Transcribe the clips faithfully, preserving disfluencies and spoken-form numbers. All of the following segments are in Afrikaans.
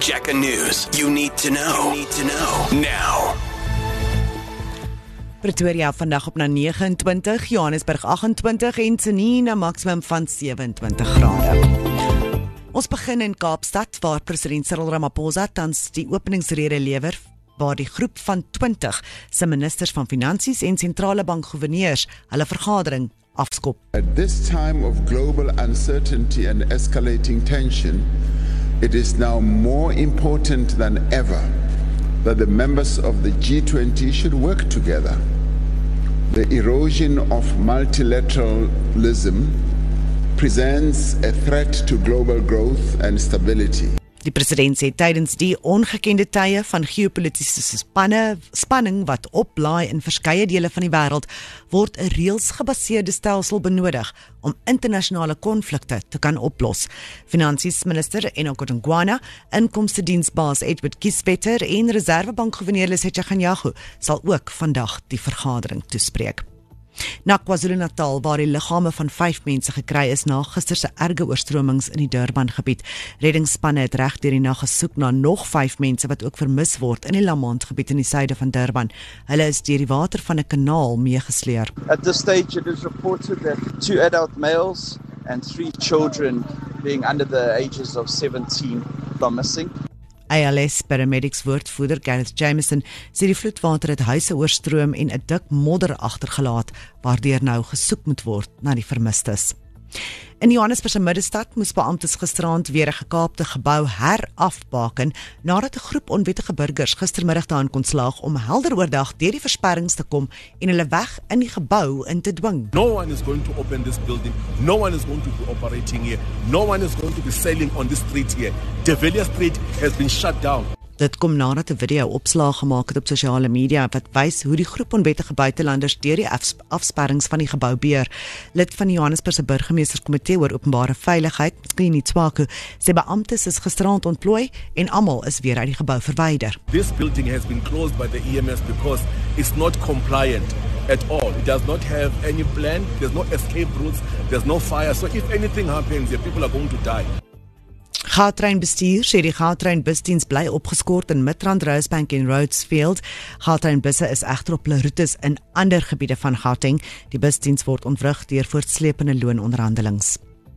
Jacker News. You need to know. You need to know. Now. Pretoria vandag op na nege en twintig, Johannesburg agt en twintig en Tshwane na maksimum van sewe en twintig grade. Ons begin in Kaapstad waar president Cyril Ramaphosa tans die openingsrede lewer waar die groep van twintig se ministers van finansies en sentrale bankgouverneurs hulle vergadering afskop. At this time of global uncertainty and escalating tension, it is now more important than ever that the members of the G twenty should work together. The erosion of multilateralism presents a threat to global growth and stability. Die president sê tydens die ongekende tye van geopolitiese spanne, spanning wat oplaai in verskeie dele van die wêreld, word 'n reëls-gebaseerde stelsel benodig om internasionale konflikte te kan oplos. Finansiesminister Enoch Godongwana, inkomstediensbaas Edward Kieswetter en Reservebankgouverneur Lesetja Kganyago sal ook vandag die vergadering toespreek. Na KwaZulu-Natal waar die liggame van vyf mense gekry is na gister se erge oorstromings in die Durban gebied. Reddingsspanne het reg deur die nag gesoek na nog vyf mense wat ook vermis word in die Lamont gebied in die suide van Durban. Hulle is deur die water van 'n kanaal meegesleer. At this stage it is reported that two adult males and three children being under the ages of seventeen are missing. A L S paramedics woordvoerder Gareth Jameson sê die vloedwater het huise oorstroom en 'n dik modder agtergelaat waardeur nou gesoek moet word na die vermistes. In die Johannesburgse middestad moes beamptes gisteraand weer 'n gekaapte gebou herafbaken nadat 'n groep onwettige burgers gistermiddag daarin kon slaag om helder oordag deur die versperrings te kom en hulle weg in die gebou in te dwing. No one is going to open this building. No one is going to be operating here. No one is going to be selling on this street here. De Villiers Street has been shut down. Dit kom nadat 'n video opslag gemaak het op sosiale media wat wys hoe die groep onwettige buitelanders deur die afs afsperrings van die gebou beheer. Lid van die Johannesburgse burgemeesterskomitee oor openbare veiligheid, Qini Tswaku, sê beamptes is gisterand ontplooi en almal is weer uit die gebou verwyder. This building has been closed by the E M S because it's not compliant at all. It does not have any plan. There's no escape routes. There's no fire. So if anything happens, the people are going to die. Gautrain bestuur sê die Gautrain busdiens bly opgeskort in Midrand, Rosebank en Rhodesfield. Gautrain busse is egter op hulle roetes in ander gebiede van Gauteng. Die busdiens word ontwrig deur voortsleepende loononderhandelings.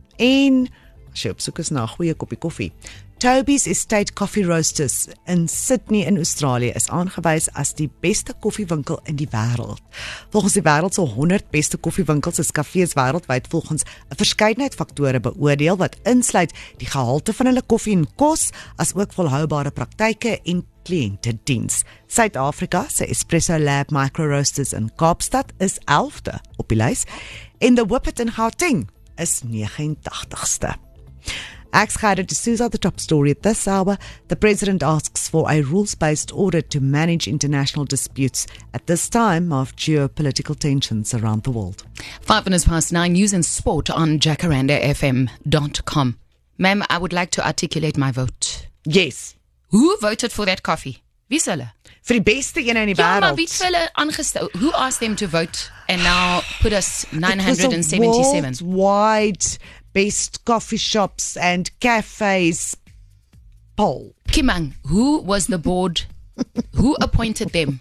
En as jy op soek is na 'n goeie koppie koffie, Toby's Estate Coffee Roasters in Sydney in Australië is aangewys as die beste koffiewinkel in die wêreld. Volgens die wêreld se honderd beste koffiewinkels is kafees wêreldwyd volgens 'n verskeidenheid faktore beoordeel wat insluit die gehalte van hulle koffie en kos, as ook volhoubare praktyke en kliëntediens. Suid-Afrika se Espresso Lab Micro Roasters in Kaapstad is elfde op die lys en the Whippet in Gauteng is nege en tagtigste. Ex-Khayra D'Souza, the top story at this hour. The president asks for a rules-based order to manage international disputes at this time of geopolitical tensions around the world. Five minutes past nine, news and sport on jacaranda f m dot com. Ma'am, I would like to articulate my vote. Yes. Who voted for that coffee? Wie is hulle? Vir die beste een in die Ja, wêreld. maar wie het vir hulle aangestel? Who asked them to vote and now put us nine hundred seventy-seven? It was a worldwide best coffee shops and cafes poll. Kimang, who was the board? Who appointed them?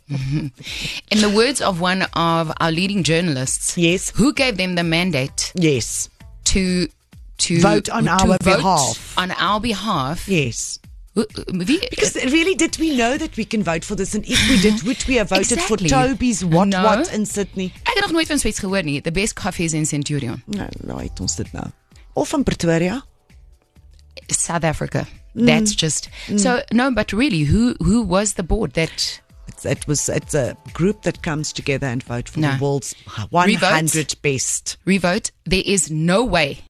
In the words of one of our leading journalists, Yes. who gave them the mandate Yes. to to Vote on to our vote behalf. On our behalf. Yes. Who- wie- Because really, did we know that we can vote for this? And if we did, would we have voted Exactly. for Toby's what No. what in Sydney? Ek het nog nooit van Swets gehoor nie. The best coffee is in Centurion. Nou, nou het ons dit nou. Of in Pretoria? South Africa. That's just so no, but really, who who was the board that It's, it was. It's a group that comes together and vote for No. the world's one hundred best. revote? There is no way